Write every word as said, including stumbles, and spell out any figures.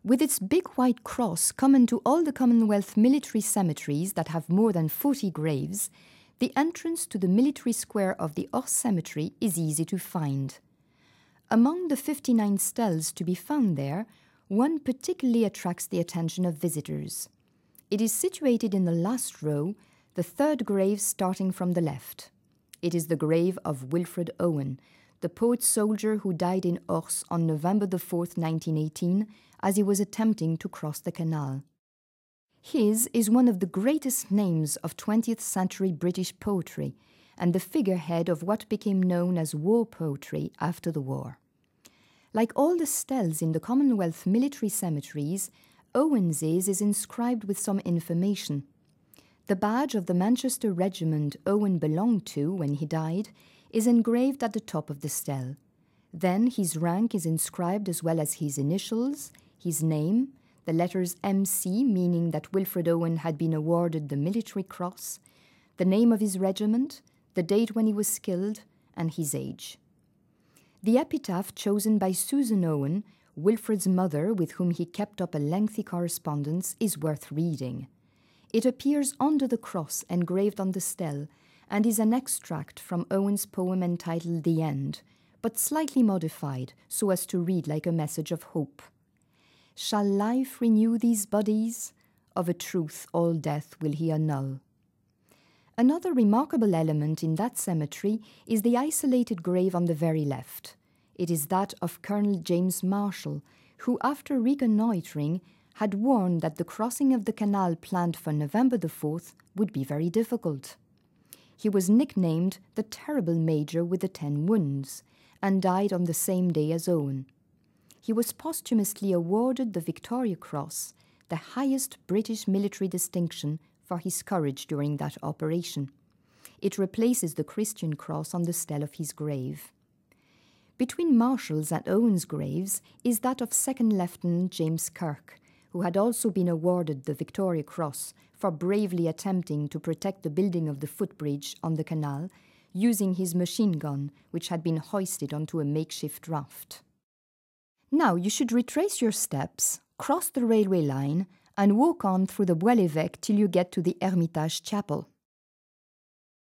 With its big white cross common to all the Commonwealth military cemeteries that have more than forty graves, the entrance to the military square of the Ors Cemetery is easy to find. Among the fifty-nine stels to be found there, one particularly attracts the attention of visitors. It is situated in the last row, the third grave starting from the left. It is the grave of Wilfred Owen, the poet-soldier who died in Ors on November the fourth, nineteen eighteen, as he was attempting to cross the canal. His is one of the greatest names of twentieth century British poetry and the figurehead of what became known as war poetry after the war. Like all the stels in the Commonwealth military cemeteries, Owens's is inscribed with some information. The badge of the Manchester regiment Owen belonged to when he died is engraved at the top of the stel. Then his rank is inscribed as well as his initials, his name, the letters M C meaning that Wilfred Owen had been awarded the Military Cross, the name of his regiment, the date when he was killed, and his age. The epitaph chosen by Susan Owen, Wilfred's mother with whom he kept up a lengthy correspondence, is worth reading. It appears under the cross engraved on the stel and is an extract from Owen's poem entitled The End, but slightly modified so as to read like a message of hope. Shall life renew these bodies? Of a truth all death will he annul. Another remarkable element in that cemetery is the isolated grave on the very left. It is that of Colonel James Marshall, who, after reconnoitring, had warned that the crossing of the canal planned for November the fourth would be very difficult. He was nicknamed the Terrible Major with the Ten Wounds, and died on the same day as Owen. He was posthumously awarded the Victoria Cross, the highest British military distinction, for his courage during that operation. It replaces the Christian Cross on the stel of his grave. Between Marshall's and Owen's graves is that of Second Lieutenant James Kirk, who had also been awarded the Victoria Cross for bravely attempting to protect the building of the footbridge on the canal, using his machine gun, which had been hoisted onto a makeshift raft. Now you should retrace your steps, cross the railway line, and walk on through the Bois l'Évêque till you get to the Hermitage Chapel.